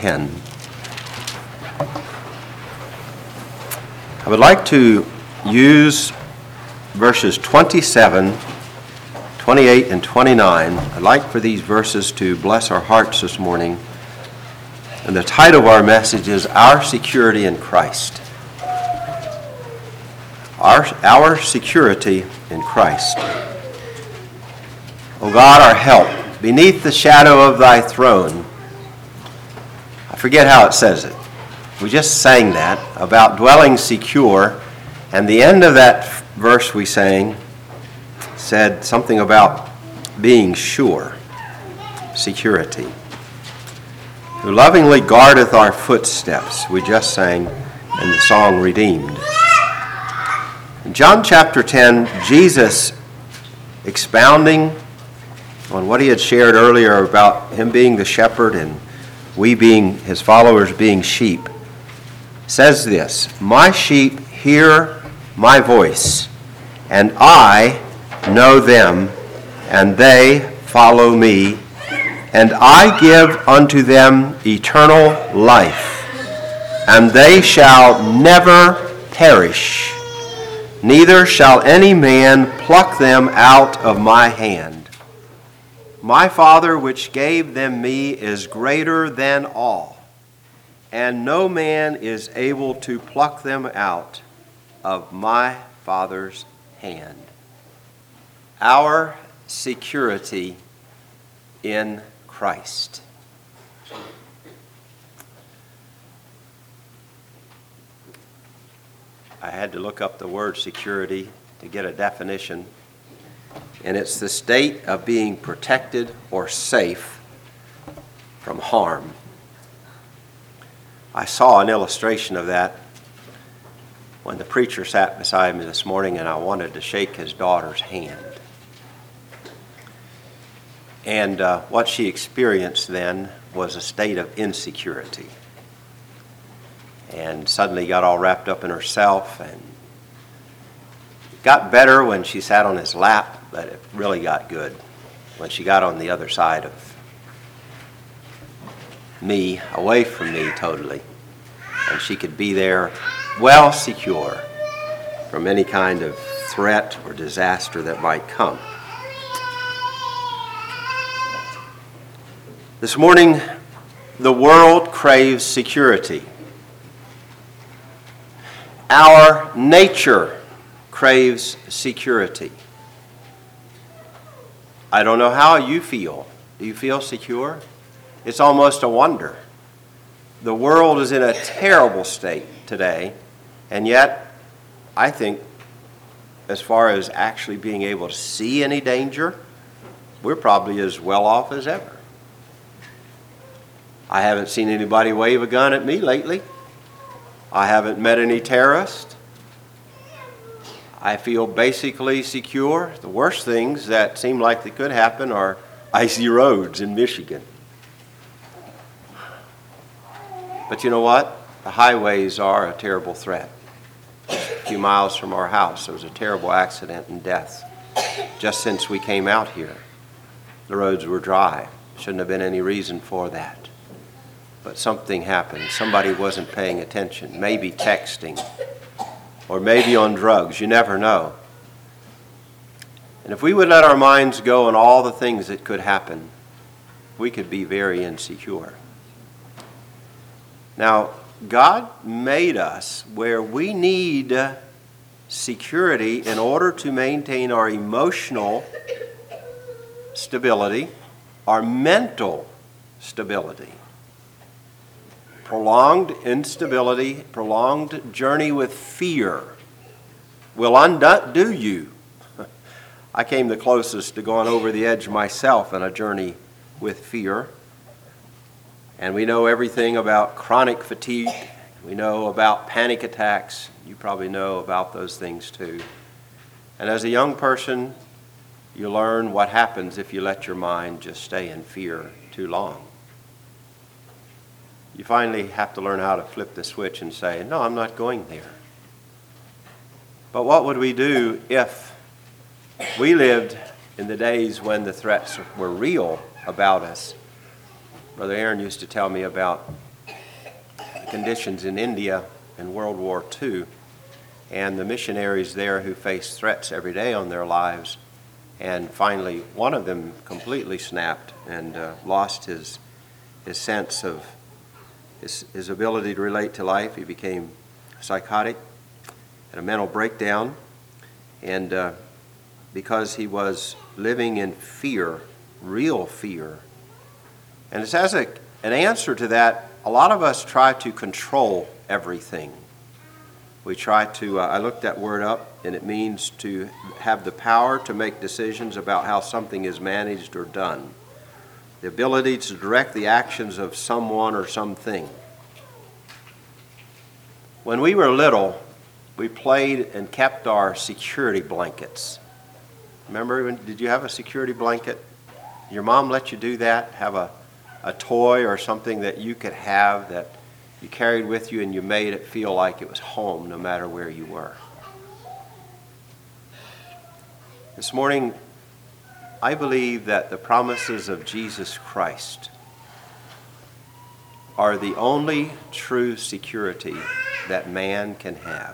10. I would like to use verses 27, 28, and 29. I'd like for these verses to bless our hearts this morning. And the title of our message is Our Security in Christ. Our security in Christ. O God, our help, beneath the shadow of thy throne. I forget how it says it. We just sang that about dwelling secure, and the end of that verse we sang said something about being sure, security. Who lovingly guardeth our footsteps, we just sang in the song Redeemed. In John chapter 10, Jesus expounding on what he had shared earlier about him being the shepherd and we being his followers being sheep, says this, "My sheep hear my voice, and I know them, and they follow me, and I give unto them eternal life, and they shall never perish, neither shall any man pluck them out of my hand. My Father which gave them me is greater than all, and no man is able to pluck them out of my Father's hand." Our security in Christ. I had to look up the word security to get a definition. And it's the state of being protected or safe from harm. I saw an illustration of that when the preacher sat beside me this morning and I wanted to shake his daughter's hand. And what she experienced then was a state of insecurity. And suddenly got all wrapped up in herself, and it got better when she sat on his lap, but it really got good when she got on the other side of me, away from me totally. And she could be there well secure from any kind of threat or disaster that might come. This morning, the world craves security. Our nature craves security. I don't know how you feel. Do you feel secure? It's almost a wonder. The world is in a terrible state today, and yet I think as far as actually being able to see any danger, we're probably as well off as ever. I haven't seen anybody wave a gun at me lately. I haven't met any terrorists. I feel basically secure. The worst things that seem like they could happen are icy roads in Michigan. But you know what? The highways are a terrible threat. A few miles from our house, there was a terrible accident and death just since we came out here. The roads were dry. Shouldn't have been any reason for that. But something happened. Somebody wasn't paying attention, maybe texting, or maybe on drugs. You never know. And if we would let our minds go on all the things that could happen, we could be very insecure. Now, God made us where we need security in order to maintain our emotional stability, our mental stability. Prolonged instability, prolonged journey with fear will undo you. I came the closest to going over the edge myself in a journey with fear. And we know everything about chronic fatigue. We know about panic attacks. You probably know about those things too. And as a young person, you learn what happens if you let your mind just stay in fear too long. You finally have to learn how to flip the switch and say, no, I'm not going there. But what would we do if we lived in the days when the threats were real about us? Brother Aaron used to tell me about conditions in India in World War II and the missionaries there who faced threats every day on their lives. And finally, one of them completely snapped and lost his sense of his ability to relate to life. He became psychotic, had a mental breakdown, and because he was living in fear, real fear. And it's as an answer to that, a lot of us try to control everything. We try to, I looked that word up, and it means to have the power to make decisions about how something is managed or done. The ability to direct the actions of someone or something. When we were little, we played and kept our security blankets. Remember, did you have a security blanket? Your mom let you do that? Have a toy or something that you could have that you carried with you and you made it feel like it was home no matter where you were. This morning, I believe that the promises of Jesus Christ are the only true security that man can have,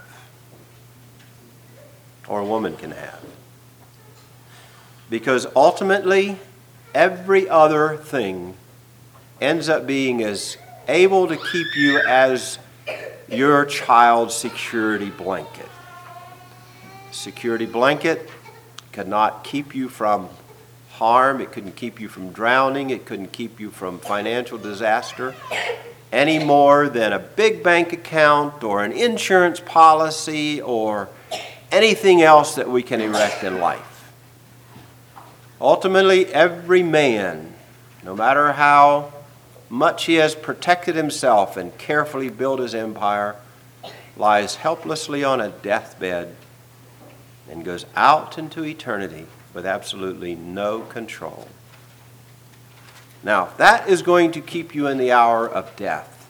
or a woman can have. Because ultimately, every other thing ends up being as able to keep you as your child's security blanket. Security blanket could not keep you from harm. It couldn't keep you from drowning. It couldn't keep you from financial disaster any more than a big bank account or an insurance policy or anything else that we can erect in life. Ultimately, every man, no matter how much he has protected himself and carefully built his empire, lies helplessly on a deathbed and goes out into eternity with absolutely no control. Now, if that is going to keep you in the hour of death,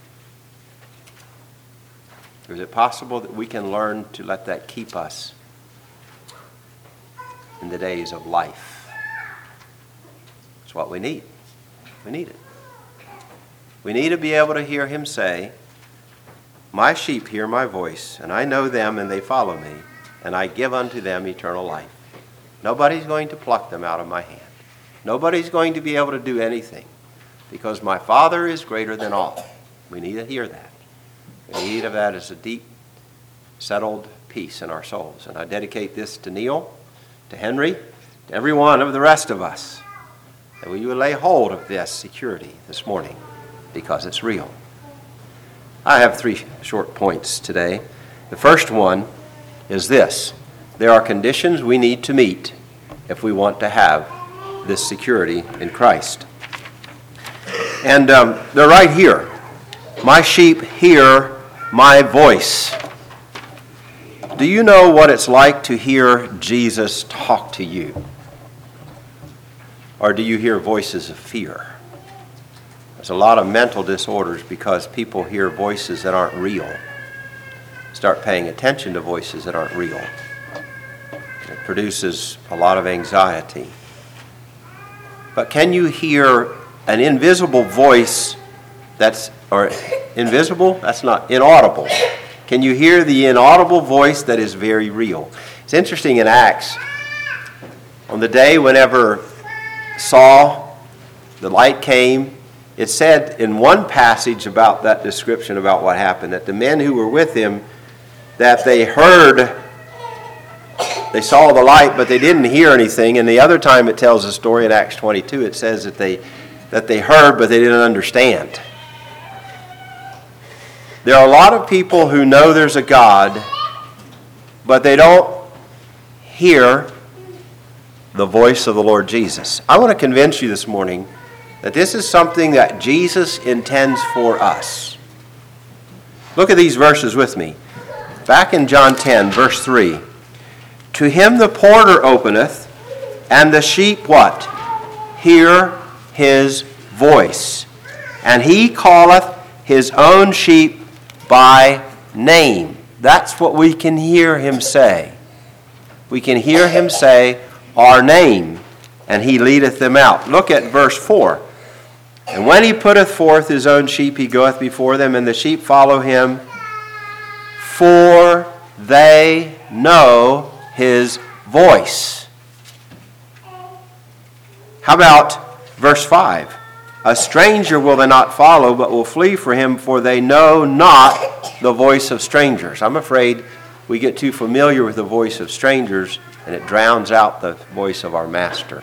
is it possible that we can learn to let that keep us in the days of life? It's what we need. We need it. We need to be able to hear him say, "My sheep hear my voice, and I know them, and they follow me, and I give unto them eternal life." Nobody's going to pluck them out of my hand. Nobody's going to be able to do anything, because my Father is greater than all. We need to hear that. We need of that as a deep, settled peace in our souls. And I dedicate this to Neil, to Henry, to every one of the rest of us, that we would lay hold of this security this morning, because it's real. I have 3 short points today. The first one is this: there are conditions we need to meet if we want to have this security in Christ. And they're right here. My sheep hear my voice. Do you know what it's like to hear Jesus talk to you? Or do you hear voices of fear? There's a lot of mental disorders because people hear voices that aren't real. Start paying attention to voices that aren't real. It produces a lot of anxiety. But can you hear an invisible voice invisible? That's not inaudible. Can you hear the inaudible voice that is very real? It's interesting in Acts, on the day whenever Saul, the light came, it said in one passage about that description about what happened, that the men who were with him, that they saw the light, but they didn't hear anything. And the other time it tells a story in Acts 22, it says that they heard, but they didn't understand. There are a lot of people who know there's a God, but they don't hear the voice of the Lord Jesus. I want to convince you this morning that this is something that Jesus intends for us. Look at these verses with me. Back in John 10, verse 3. To him the porter openeth, and the sheep what? Hear his voice. And he calleth his own sheep by name. That's what we can hear him say. We can hear him say our name, and he leadeth them out. Look at verse 4. And when he putteth forth his own sheep, he goeth before them, and the sheep follow him, for they know his voice. How about verse 5? A stranger will they not follow, but will flee for him, for they know not the voice of strangers. I'm afraid we get too familiar with the voice of strangers, and it drowns out the voice of our master.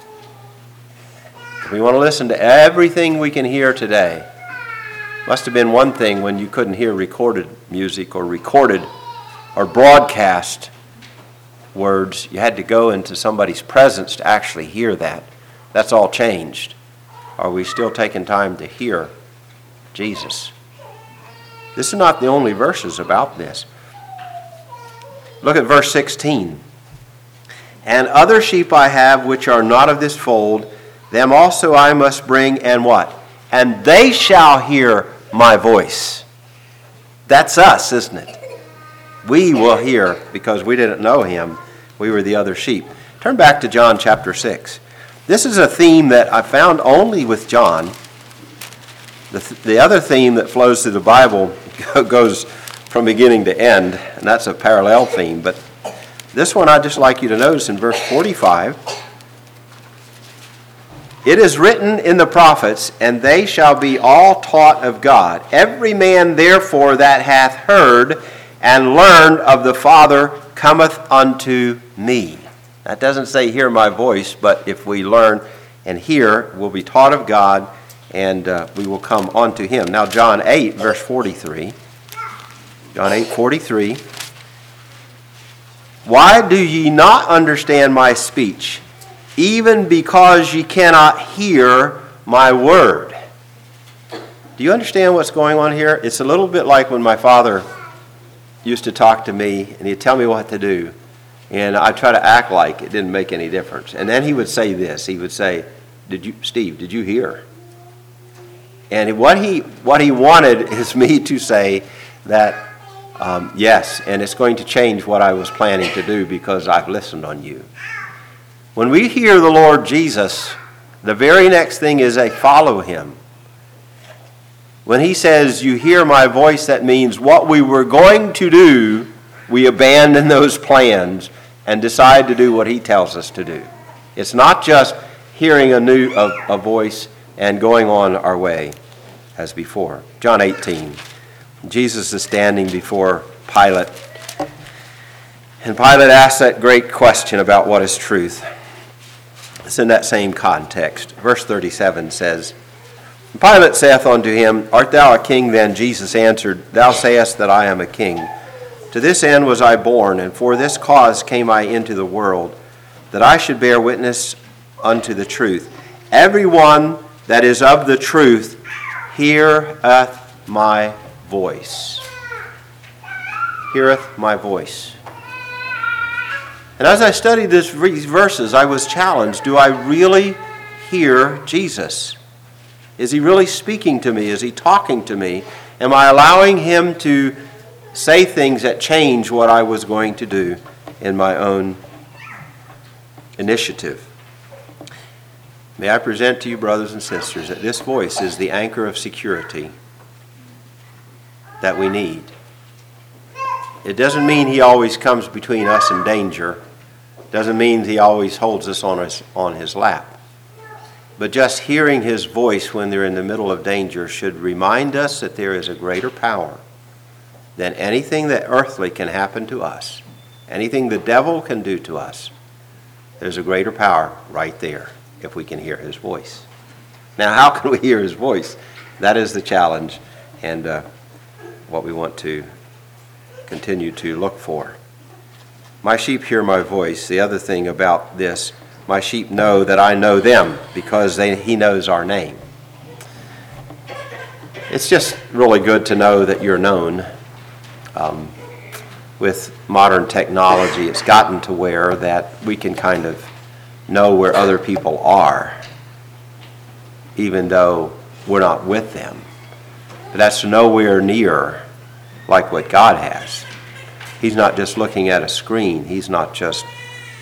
If we want to listen to everything we can hear today, must have been one thing when you couldn't hear recorded music or recorded or broadcast words. You had to go into somebody's presence to actually hear that. That's all changed. Are we still taking time to hear Jesus? This is not the only verses about this. Look at verse 16. And other sheep I have which are not of this fold, them also I must bring, and what? And they shall hear my voice. That's us, isn't it? We will hear because we didn't know him. We were the other sheep. Turn back to John chapter 6. This is a theme that I found only with John. The other theme that flows through the Bible goes from beginning to end, and that's a parallel theme. But this one I'd just like you to notice in verse 45. It is written in the prophets, and they shall be all taught of God. Every man therefore that hath heard and learned of the Father cometh unto me. That doesn't say hear my voice, but if we learn and hear, we'll be taught of God, and we will come unto him. Now John 8, verse 43. John 8:43. Why do ye not understand my speech? Even because ye cannot hear my word. Do you understand what's going on here? It's a little bit like when my father used to talk to me, and he'd tell me what to do, and I'd try to act like it didn't make any difference. And then he would say this. He would say, Steve, did you hear? And what he wanted is me to say that, yes, and it's going to change what I was planning to do because I've listened on you. When we hear the Lord Jesus, the very next thing is a follow him. When he says, you hear my voice, that means what we were going to do, we abandon those plans and decide to do what he tells us to do. It's not just hearing a voice and going on our way as before. John 18. Jesus is standing before Pilate. And Pilate asks that great question about what is truth. It's in that same context. Verse 37 says, Pilate saith unto him, Art thou a king then? Jesus answered, Thou sayest that I am a king. To this end was I born, and for this cause came I into the world, that I should bear witness unto the truth. Every one that is of the truth heareth my voice. Heareth my voice. And as I studied these verses, I was challenged. Do I really hear Jesus? Is he really speaking to me? Is he talking to me? Am I allowing him to say things that change what I was going to do in my own initiative? May I present to you, brothers and sisters, that this voice is the anchor of security that we need. It doesn't mean he always comes between us and danger. It doesn't mean he always holds us on his lap. But just hearing his voice when they're in the middle of danger should remind us that there is a greater power than anything that earthly can happen to us, anything the devil can do to us. There's a greater power right there if we can hear his voice. Now, how can we hear his voice? That is the challenge and what we want to continue to look for. My sheep hear my voice. The other thing about this, my sheep know that I know them because he knows our name. It's just really good to know that you're known. With modern technology, it's gotten to where that we can kind of know where other people are, even though we're not with them. But that's nowhere near like what God has. He's not just looking at a screen. He's not just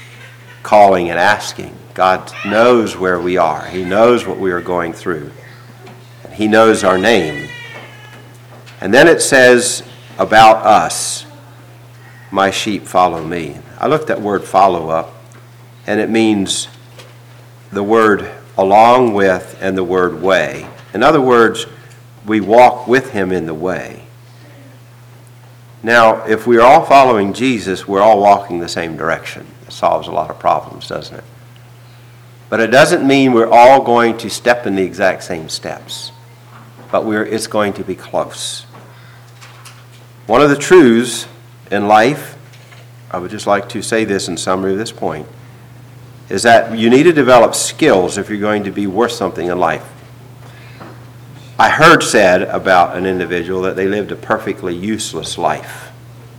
calling and asking. God knows where we are. He knows what we are going through. He knows our name. And then it says about us, my sheep follow me. I looked that word follow up, and it means the word along with and the word way. In other words, we walk with him in the way. Now, if we're all following Jesus, we're all walking the same direction. It solves a lot of problems, doesn't it? But it doesn't mean we're all going to step in the exact same steps. But it's going to be close. One of the truths in life, I would just like to say this in summary of this point, is that you need to develop skills if you're going to be worth something in life. I heard said about an individual that they lived a perfectly useless life.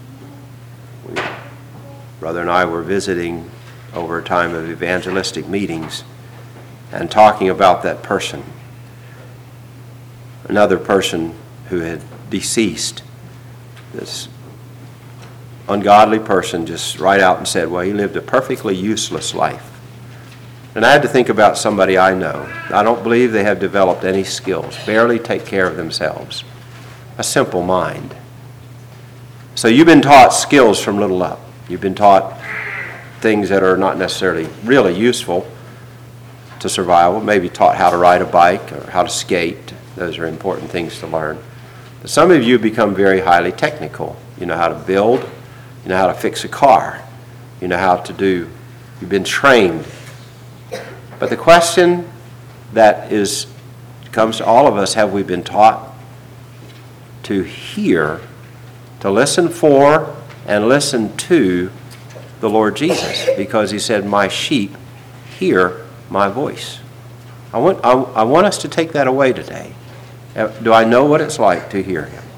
Brother and I were visiting over a time of evangelistic meetings and talking about that person. Another person who had deceased, this ungodly person, just right out and said, well, he lived a perfectly useless life. And I had to think about somebody I know. I don't believe they have developed any skills, barely take care of themselves. A simple mind. So you've been taught skills from little up. You've been taught things that are not necessarily really useful to survival. Maybe taught how to ride a bike or how to skate. Those are important things to learn. But some of you become very highly technical. You know how to build. You know how to fix a car. You know how to do. You've been trained. But the question that comes to all of us, have we been taught to hear, to listen for, and listen to the Lord Jesus? Because he said, my sheep hear my voice. I want us to take that away today. Do I know what it's like to hear him?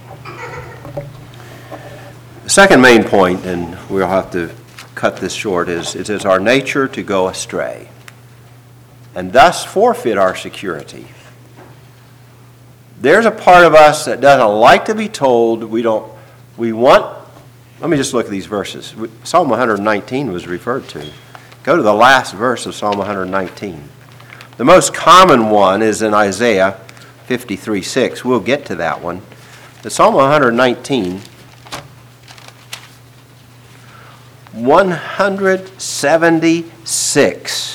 The second main point, and we'll have to cut this short, is it is our nature to go astray and thus forfeit our security. There's a part of us that doesn't like to be told let me just look at these verses. Psalm 119 was referred to. Go to the last verse of Psalm 119. The most common one is in Isaiah 53:6. We'll get to that one. But Psalm 119, 176.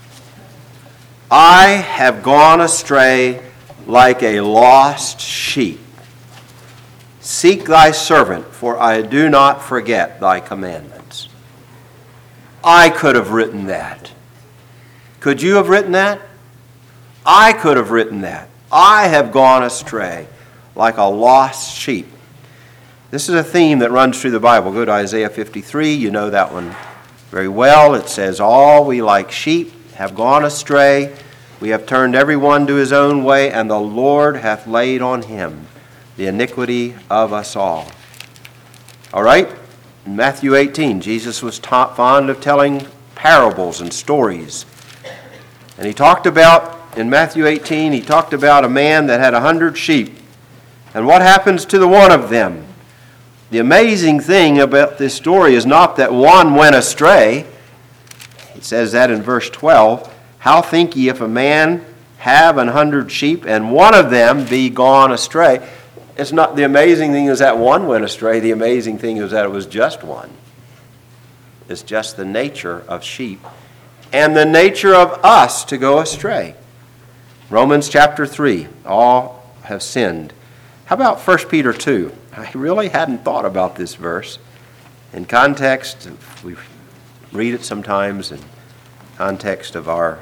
I have gone astray like a lost sheep. Seek thy servant, for I do not forget thy commandments. I could have written that. Could you have written that? I could have written that. I have gone astray like a lost sheep. This is a theme that runs through the Bible. Go to Isaiah 53. You know that one very well. It says, all we like sheep have gone astray. We have turned every one to his own way, and the Lord hath laid on him the iniquity of us all. All right? In Matthew 18, Jesus was fond of telling parables and stories. And he talked about, in Matthew 18, he talked about a man that had 100 sheep. And what happens to the one of them? The amazing thing about this story is not that one went astray. It says that in verse 12. How think ye if a man have 100 sheep and one of them be gone astray? It's not the amazing thing is that one went astray. The amazing thing is that it was just one. It's just the nature of sheep and the nature of us to go astray. Romans chapter 3, all have sinned. How about 1 Peter 2? I really hadn't thought about this verse. In context, we read it sometimes in context of our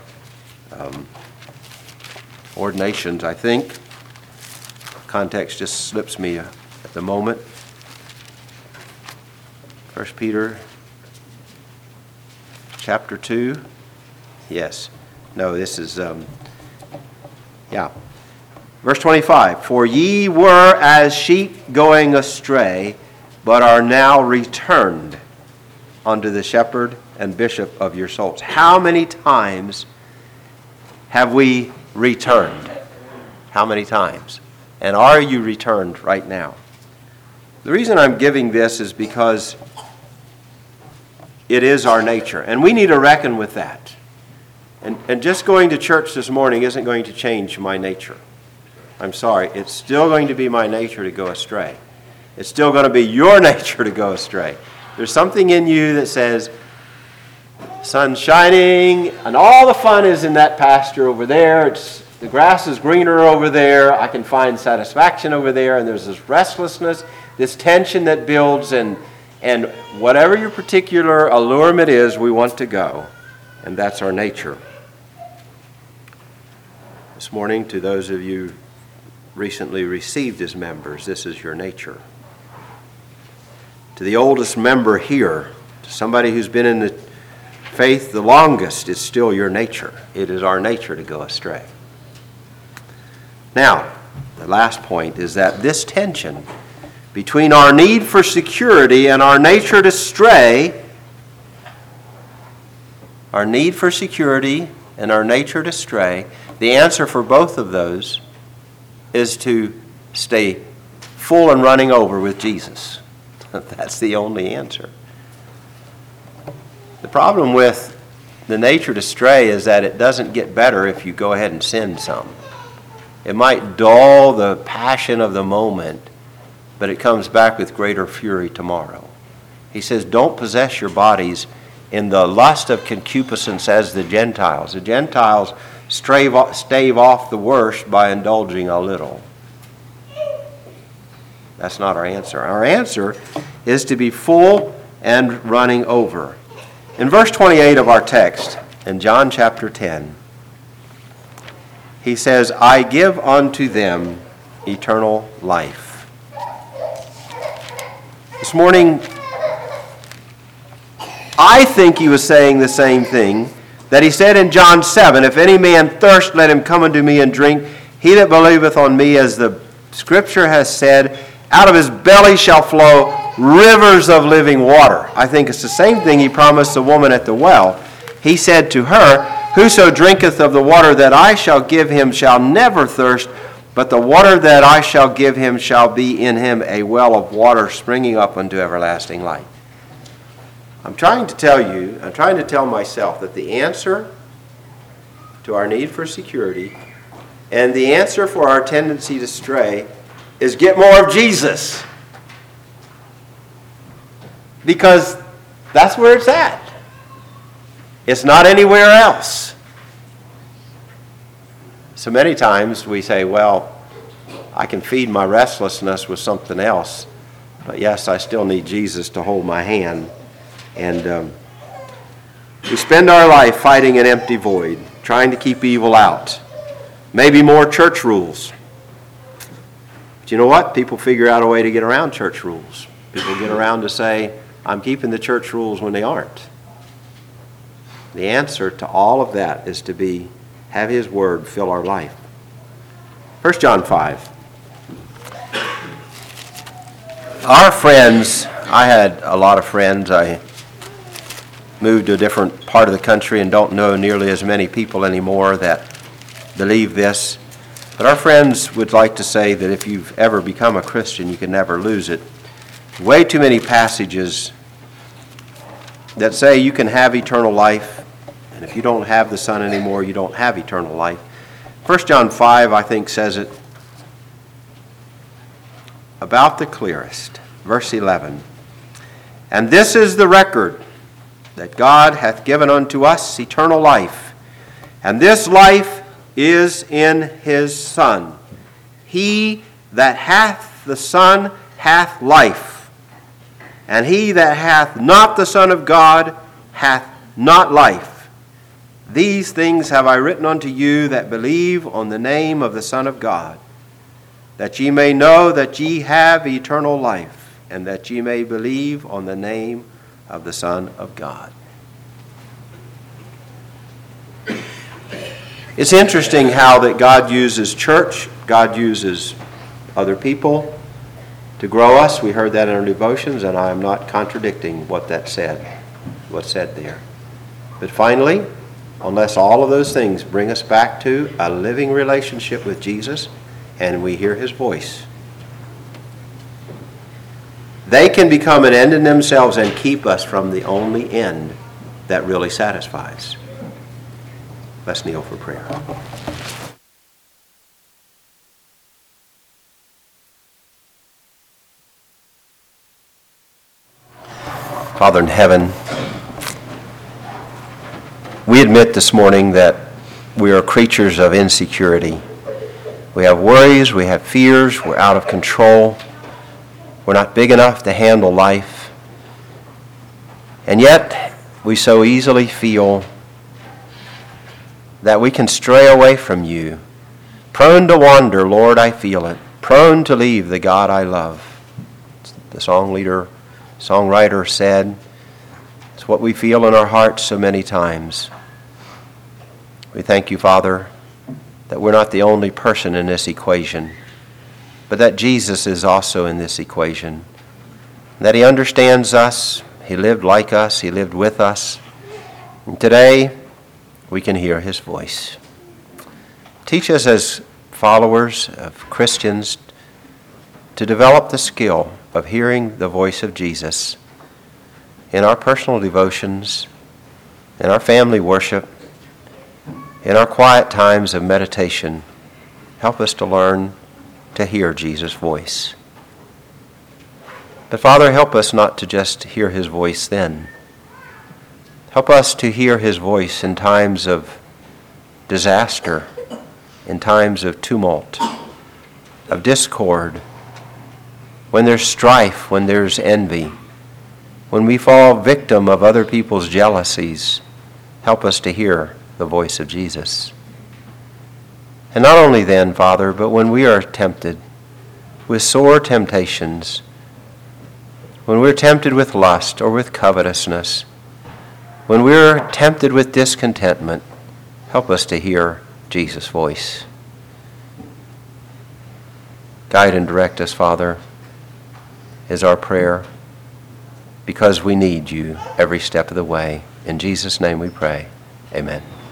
ordinations, I think. Context just slips me at the moment. 1 Peter chapter 2. Yes. No, this is, Verse 25. For ye were as sheep going astray, but are now returned unto the shepherd and bishop of your souls. How many times have we returned? How many times? And are you returned right now? The reason I'm giving this is because it is our nature, and we need to reckon with that. And just going to church this morning isn't going to change my nature. I'm sorry, it's still going to be my nature to go astray. It's still going to be your nature to go astray. There's something in you that says, sun's shining, and all the fun is in that pasture over there. The grass is greener over there. I can find satisfaction over there, and there's this restlessness, this tension that builds, and whatever your particular allurement is, we want to go, and that's our nature. This morning, to those of you recently received as members, this is your nature. To the oldest member here, to somebody who's been in the faith the longest, it's still your nature. It is our nature to go astray. Now, the last point is that this tension between our need for security and our nature to stray, our need for security and our nature to stray, the answer for both of those is to stay full and running over with Jesus. That's the only answer. The problem with the nature to stray is that it doesn't get better if you go ahead and sin some. It might dull the passion of the moment, but it comes back with greater fury tomorrow. He says, don't possess your bodies in the lust of concupiscence as the Gentiles. The Gentiles stave off the worst by indulging a little. That's not our answer. Our answer is to be full and running over. In verse 28 of our text, in John chapter 10, he says, I give unto them eternal life. This morning, I think he was saying the same thing that he said in John 7, if any man thirst, let him come unto me and drink. He that believeth on me, as the Scripture has said, out of his belly shall flow rivers of living water. I think it's the same thing he promised the woman at the well. He said to her, whoso drinketh of the water that I shall give him shall never thirst, but the water that I shall give him shall be in him a well of water springing up unto everlasting life. I'm trying to tell myself that the answer to our need for security and the answer for our tendency to stray is get more of Jesus. Because that's where it's at. It's not anywhere else. So many times we say, well, I can feed my restlessness with something else, but yes, I still need Jesus to hold my hand. And we spend our life fighting an empty void, trying to keep evil out. Maybe more church rules. But you know what? People figure out a way to get around church rules. People get around to say, I'm keeping the church rules when they aren't. The answer to all of that is to have His Word fill our life. 1 John 5. Our friends, I had a lot of friends. I moved to a different part of the country and don't know nearly as many people anymore that believe this. But our friends would like to say that if you've ever become a Christian, you can never lose it. Way too many passages that say you can have eternal life, and if you don't have the Son anymore, you don't have eternal life. 1 John 5, I think, says it about the clearest. Verse 11. And this is the record, that God hath given unto us eternal life, and this life is in His Son. He that hath the Son hath life, and he that hath not the Son of God hath not life. These things have I written unto you that believe on the name of the Son of God, that ye may know that ye have eternal life, and that ye may believe on the name of the Son of God. It's interesting how that God uses church, God uses other people to grow us. We heard that in our devotions, and I am not contradicting what's said there. But finally, unless all of those things bring us back to a living relationship with Jesus and we hear His voice, they can become an end in themselves and keep us from the only end that really satisfies. Let's kneel for prayer. Father in heaven, we admit this morning that we are creatures of insecurity. We have worries, we have fears, we're out of control. We're not big enough to handle life. And yet, we so easily feel that we can stray away from you. Prone to wander, Lord, I feel it. Prone to leave the God I love. The songwriter said, it's what we feel in our hearts so many times. We thank you, Father, that we're not the only person in this equation, but that Jesus is also in this equation, that he understands us, he lived like us, he lived with us, and today we can hear his voice. Teach us as followers of Christians to develop the skill of hearing the voice of Jesus in our personal devotions, in our family worship, in our quiet times of meditation. Help us to learn to hear Jesus' voice. But Father, help us not to just hear his voice then. Help us to hear his voice in times of disaster, in times of tumult, of discord, when there's strife, when there's envy, when we fall victim of other people's jealousies. Help us to hear the voice of Jesus. And not only then, Father, but when we are tempted with sore temptations, when we're tempted with lust or with covetousness, when we're tempted with discontentment, help us to hear Jesus' voice. Guide and direct us, Father, is our prayer, because we need you every step of the way. In Jesus' name we pray. Amen.